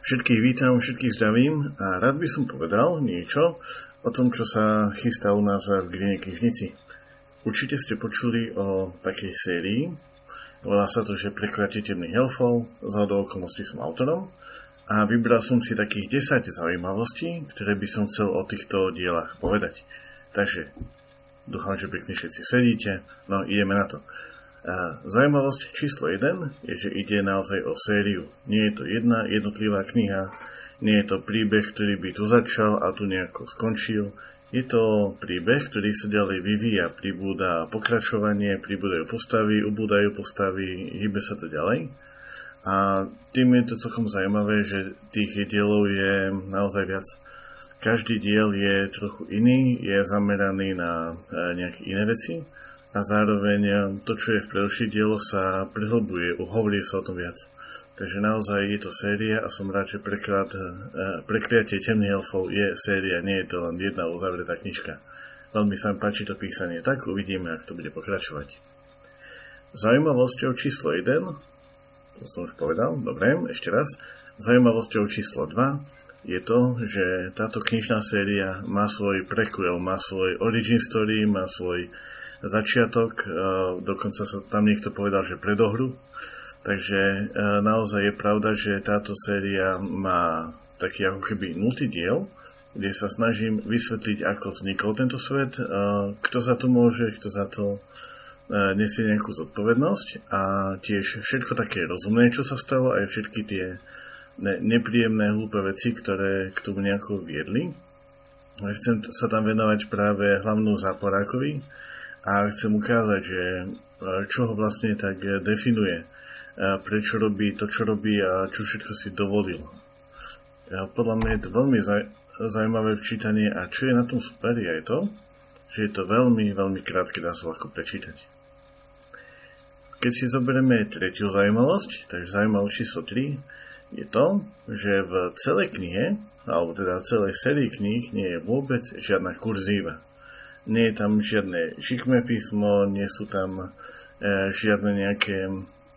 Všetkých vítam, všetkých zdravím a rád by som povedal niečo o tom, čo sa chystá u nás v Gríne knižnici. Určite ste počuli o takej sérii, volá sa to, že Prekliatie temných elfov, zhodou okolností som autorom a vybral som si takých 10 zaujímavostí, ktoré by som chcel o týchto dielach povedať. Takže dúfam, že pekne všetci sedíte, no ideme na to. Zaujímavosť číslo 1 je, že ide naozaj o sériu. Nie je to jedna jednotlivá kniha, nie je to príbeh, ktorý by tu začal a tu nejako skončil. Je to príbeh, ktorý sa ďalej vyvíja, pribúda pokračovanie, pribúdajú postavy, ubúdajú postavy, hýbe sa to ďalej. A tým je to celkom zaujímavé, že tých dielov je naozaj viac. Každý diel je trochu iný, je zameraný na nejaké iné veci. A zároveň to, čo je v predošlých dieloch, sa prehlbuje, hovorí sa o tom viac. Takže naozaj je to séria a som rád, že Prekliatie temných elfov je séria, nie je to len jedna uzavretá knižka. Veľmi sa mi páči to písanie, tak uvidíme, ak to bude pokračovať. Zaujímavosťou číslo 1, to som už povedal, dobre, ešte raz. Zaujímavosťou číslo 2 je to, že táto knižná séria má svoj prequel, má svoj origin story, má svoj začiatok, dokonca sa tam niekto povedal, že predohru. Takže naozaj je pravda, že táto séria má taký ako keby nultý diel, kde sa snažím vysvetliť, ako vznikol tento svet, kto za to môže, kto za to nesie nejakú zodpovednosť a tiež všetko také rozumné, čo sa stalo, aj všetky tie nepríjemné, hlúpe veci, ktoré k tomu nejako viedli. Chcem sa tam venovať práve hlavnú záporákovi, a chcem ukázať, že čo ho vlastne tak definuje, prečo robí to, čo robí a čo všetko si dovolil. Podľa mňa je to veľmi zaujímavé včítanie a čo je na tom super je aj to, že je to veľmi, veľmi krátke, dá sa ľahko prečítať. Keď si zoberieme tretiu zaujímavosť, takže zaujímavosť číslo 3, je to, že v celej knihe, alebo teda v celej sérii kníh nie je vôbec žiadna kurzíva. Nie je tam žiadne šikmé písmo, nie sú tam žiadne nejaké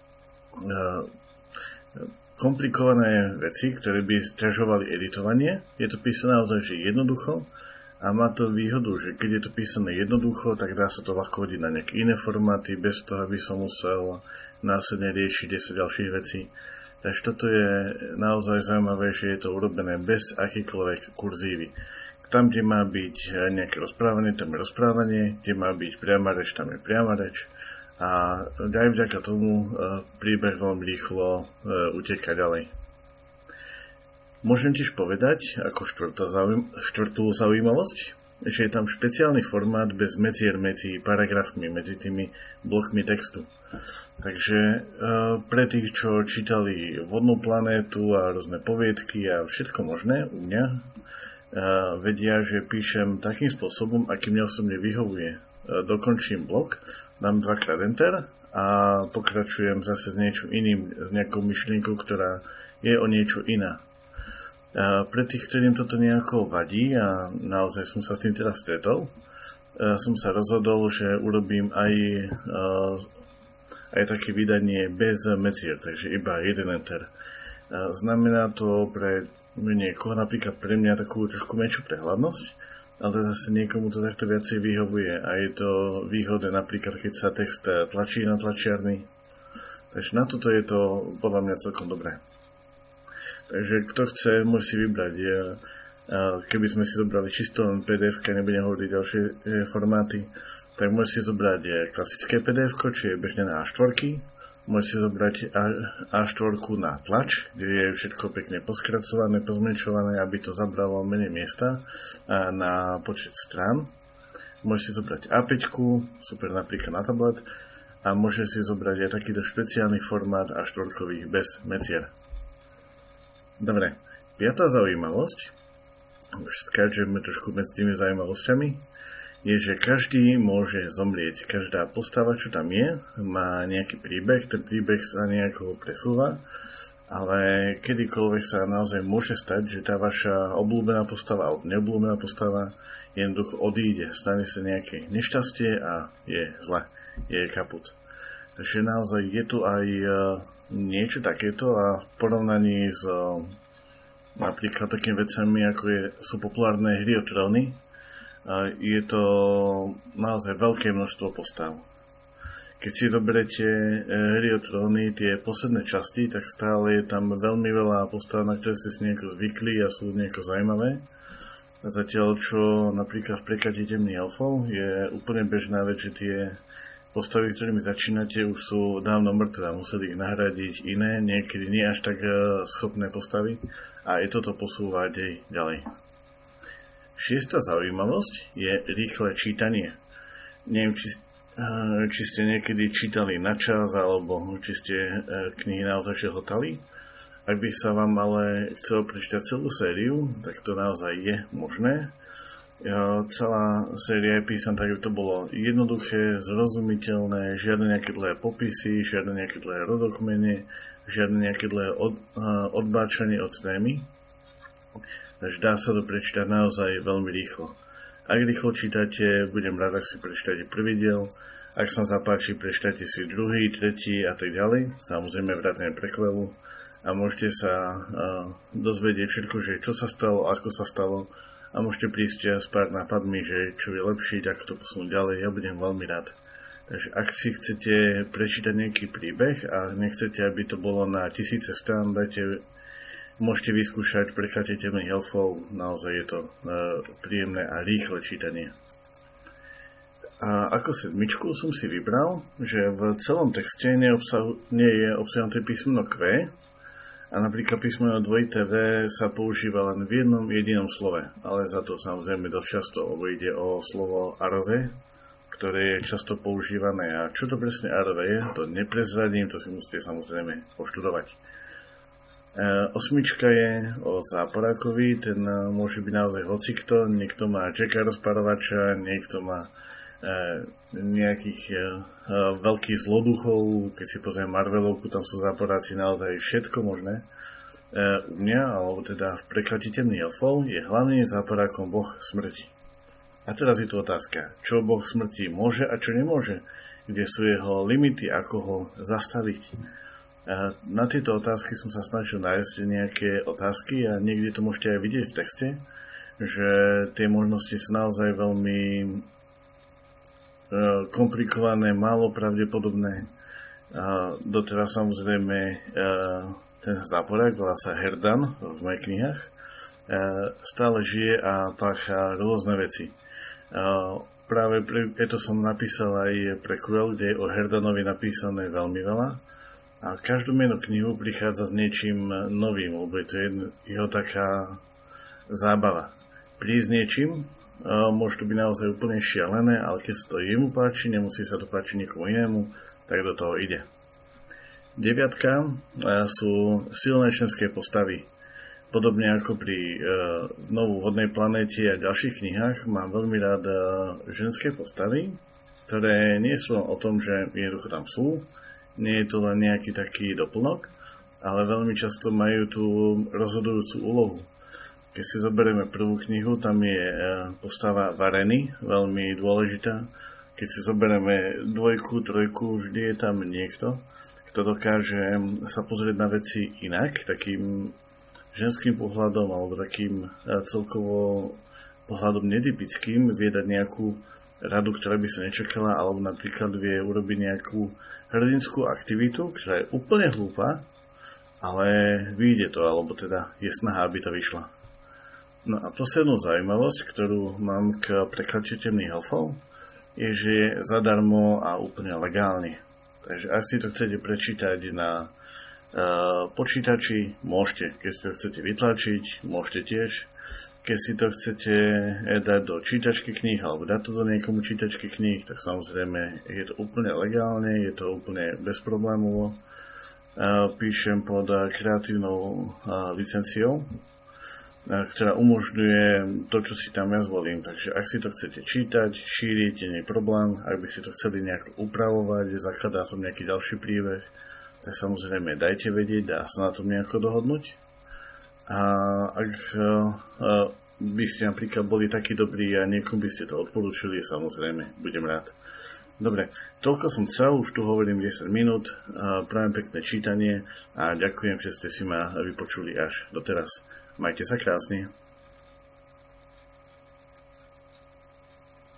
komplikované veci, ktoré by sťažovali editovanie. Je to písané naozaj že jednoducho a má to výhodu, že keď je to písané jednoducho, tak dá sa to ľahko hodiť na nejaké iné formáty, bez toho, aby som musel následne riešiť 10 ďalších vecí. Takže toto je naozaj zaujímavé, že je to urobené bez akýkoľvek kurzívy. Tam, kde má byť nejaké rozprávanie, tam je rozprávanie, kde má byť priama reč, tam je priama reč. A aj vďaka tomu príbeh veľmi rýchlo uteká ďalej. Môžem tiež povedať, ako štvrtú zaujímavosť, že je tam špeciálny formát bez medzier medzi paragrafmi, medzi tými blokmi textu. Takže pre tých, čo čítali Vodnú planétu a rôzne poviedky a všetko možné u mňa, vedia, že píšem takým spôsobom, aký mne osobne vyhovuje. Dokončím blok, dám 2x enter a pokračujem zase s niečo iným, s nejakou myšlienkou, ktorá je o niečo iná. Pre tých, ktorým toto nejako vadí a naozaj som sa s tým teraz stretol, som sa rozhodol, že urobím aj také vydanie bez medzier, takže iba jeden enter. Znamená to pre niekoho, napríklad pre mňa takú trošku menšiu prehľadnosť, ale zase niekomu to takto viacej vyhovuje a je to výhodné napríklad, keď sa text tlačí na tlačiarni. Takže na toto je to podľa mňa celkom dobré. Takže kto chce, môže si vybrať. Keby sme si zobrali čisto len PDF-ka, nebudem hovoriť ďalšie formáty, tak môže si zobrať klasické PDF-ko, či je bežne na A4. Môžete zobrať A4 na tlač, kde je všetko pekne poskracované, pozmenšované, aby to zabralo menej miesta na počet strán. Môžete zobrať A5, super napríklad na tablet, a môžete si zobrať aj takýto špeciálny formát A4 bez medzier. Dobre, piatá zaujímavosť, už skáčeme trošku medzi tými zaujímavosťami, je, že každý môže zomrieť. Každá postava, čo tam je, má nejaký príbeh, ten príbeh sa nejako presúva, ale kedykoľvek sa naozaj môže stať, že tá vaša obľúbená postava alebo neobľúbená postava jednoducho odíde, stane sa nejaké nešťastie a je zle, je kaput. Takže naozaj je tu aj niečo takéto a v porovnaní s napríklad takými vecami, ako sú populárne hry o tróny. Je to naozaj veľké množstvo postav. Keď si zoberete hry o tróny, tie posledné časti, tak stále je tam veľmi veľa postav, na ktoré ste si nejako zvykli a sú nejako zaujímavé. Zatiaľ, čo napríklad v Preklade temných elfov je úplne bežná vec, že tie postavy, s ktorými začínate, už sú dávno mŕtve a museli ich nahradiť iné, niekedy nie až tak schopné postavy a je toto posúvať aj ďalej. Šiesta zaujímavosť je rýchle čítanie. Neviem, či ste niekedy čítali na čas, alebo či ste knihy naozaj hltali. Ak by sa vám ale chcel prečítať celú sériu, tak to naozaj je možné. Celá séria je písaná tak, aby to bolo jednoduché, zrozumiteľné, žiadne nejaké dlhé popisy, žiadne nejaké dlhé rodokmene, žiadne nejaké dlhé odbáčanie od témy. Takže dá sa to prečítať naozaj veľmi rýchlo. Ak rýchlo čítate, budem rád, ak si prečítate prvý diel. Ak sa zapáči, prečítate si druhý, tretí a tak ďalej. Samozrejme vrátane prekvelu. A môžete sa dozvedieť všetko, že čo sa stalo, ako sa stalo. A môžete prísť s pár nápadmi, že čo je lepšie, ako to posunúť ďalej. Ja budem veľmi rád. Takže ak si chcete prečítať nejaký príbeh a nechcete, aby to bolo na tisíce strán, môžete vyskúšať Preklad temných elfov. Naozaj je to príjemné a rýchle čítanie. A ako sedmičku som si vybral, že v celom texte nie je obsiahnuté písmeno Q a napríklad písmeno dvojité V sa používa len v jednom jedinom slove, ale za to samozrejme dosť často, lebo ide o slovo arove, ktoré je často používané. A čo to presne arove je, to neprezradím, to si musíte samozrejme poštudovať. Osmička je o záporákovi, ten môže byť naozaj hocikto, niekto má Jacka rozparovača, niekto má nejakých veľkých zloduchov, keď si pozriem Marvelovku, tam sú záporáci naozaj všetko možné. U mňa, alebo teda v Preklade temných elfov, je hlavným záporákom boh smrti. A teraz je tu otázka, čo boh smrti môže a čo nemôže, kde sú jeho limity, ako ho zastaviť. Na tieto otázky som sa snažil nájsť nejaké otázky a niekde to môžete aj vidieť v texte, že tie možnosti sú naozaj veľmi komplikované, málo pravdepodobné. Doteraz samozrejme ten záporák, volá sa Herdan v mojich knihách, stále žije a pácha rôzne veci. Práve preto som napísal aj prequel, kde je o Herdanovi napísané veľmi veľa. A každú menu knihu prichádza s niečím novým, lebo je to jeho taká zábava. Prísť niečím, môže to byť naozaj úplne šialené, ale keď sa to jemu páči, nemusí sa to páčiť nikomu inému, tak do toho ide. 9 sú silné ženské postavy. Podobne ako pri Znovu vodnej planéte a ďalších knihách mám veľmi rád ženské postavy, ktoré nie sú len o tom, že jednoducho tam sú, nie je to len nejaký taký doplnok, ale veľmi často majú tú rozhodujúcu úlohu. Keď si zoberieme prvú knihu, tam je postava Vareny, veľmi dôležitá. Keď si zoberieme 2, 3, vždy je tam niekto, kto dokáže sa pozrieť na veci inak, takým ženským pohľadom alebo takým celkovo pohľadom netypickým, vie dať nejakú radu, ktorá by sa nečakala, alebo napríklad vie urobiť nejakú hrdinskú aktivitu, ktorá je úplne hlúpa, ale vyjde to, alebo teda je snaha, aby to vyšla. No a poslednú zaujímavosť, ktorú mám k Preklade temných elfov, je, že je zadarmo a úplne legálne. Takže ak si to chcete prečítať na počítači, môžete. Keď si to chcete vytlačiť, môžete tiež. Keď si to chcete dať do čítačky kníh alebo dať to do niekomu čítačky kníh, tak samozrejme je to úplne legálne, je to úplne bezproblémovo. Píšem pod kreatívnou licenciou, ktorá umožňuje to, čo si tam ja zvolím. Takže ak si to chcete čítať, šíriť, nie je problém. Ak by ste to chceli nejak upravovať, zakladá som nejaký ďalší príbeh, tak samozrejme dajte vedieť, dá sa na tom nejako dohodnúť. A ak by ste napríklad boli takí dobrí a niekomu by ste to odporúčili, samozrejme, budem rád. Dobre, toľko som chcel, už tu hovorím 10 minút, prajem pekné čítanie a ďakujem, že ste si ma vypočuli až doteraz. Majte sa krásne.